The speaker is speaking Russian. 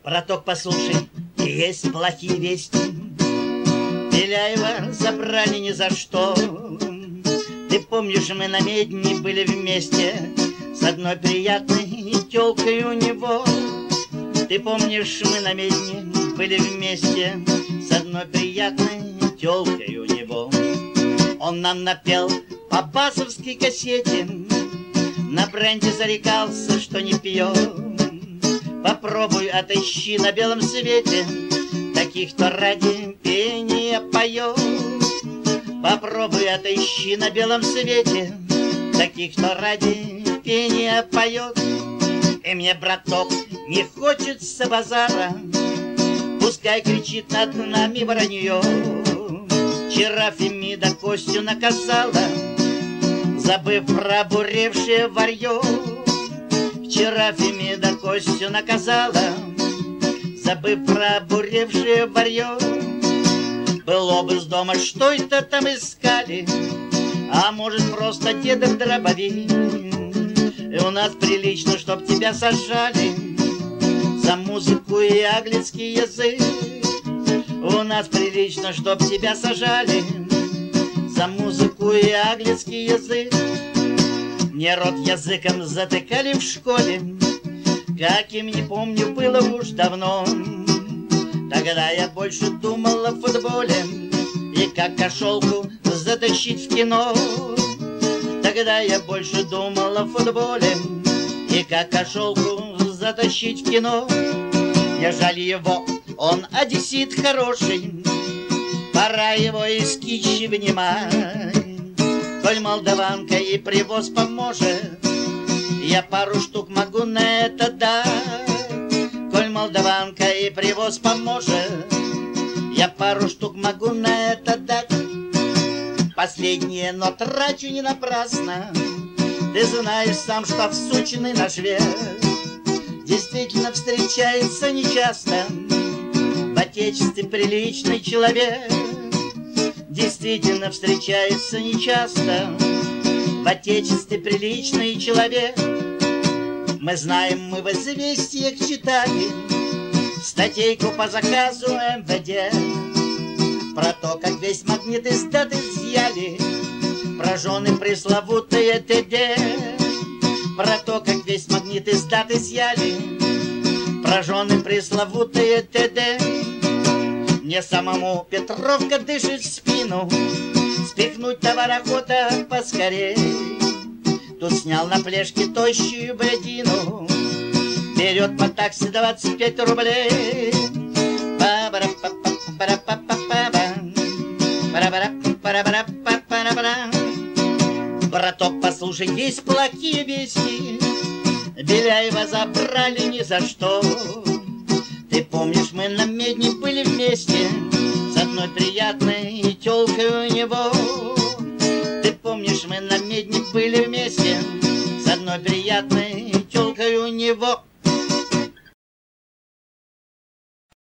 Браток, послушай, есть плохие вести. Беляева забрали ни за что. Ты помнишь, мы на Медне были вместе с одной приятной тёлкой у него. Ты помнишь, мы на Медне были вместе с одной приятной тёлкой у него. Он нам напел по басовской кассете, на бренде зарекался, что не пьет. Попробуй отыщи на белом свете таких, кто ради пения поет. Попробуй отыщи на белом свете таких, кто ради пения поет. И мне, браток, не хочется базара, пускай кричит над нами вранье. Вчера Фемида Костю наказала, забыв про буревшее варье. Вчера Фемида Костю наказала, забыв про буревшее варье. Было бы с дома, что это там искали, а может, просто дедов дробовик. И у нас прилично, чтоб тебя сажали за музыку и английский язык. У нас прилично, чтоб тебя сажали за музыку и английский язык. Мне рот языком затыкали в школе, каким не помню, было уж давно. Тогда я больше думал о футболе и как кошелку затащить в кино. Тогда я больше думал о футболе и как кошелку затащить в кино. Не жаль его, он одессит хороший, пора его из кичи вынимать. Коль молдаванка и привоз поможет, я пару штук могу на это дать. Коль молдаванка и привоз поможет, я пару штук могу на это дать. Последнее, но трачу не напрасно. Ты знаешь сам, что в сучиный наш век действительно встречается нечасто в отечестве приличный человек. Действительно встречается нечасто в отечестве приличный человек. Мы знаем, мы в известиях читали статейку по заказу МВД про то, как весь магнит из дат изъяли, про жены пресловутые ТД. Про то, как весь магнит из дат изъяли, про жены пресловутые ТД. Мне самому Петровка дышит в спину, спихнуть товар охота поскорей. Тут снял на плешке тощую бредину, берет по такси 25 рублей. Браток, послушай, есть плохие вести. Беляева забрали ни за что. Ты помнишь, мы на Медне были вместе с одной приятной тёлкой у него. Ты помнишь, мы на Медне были вместе с одной приятной тёлкой у него.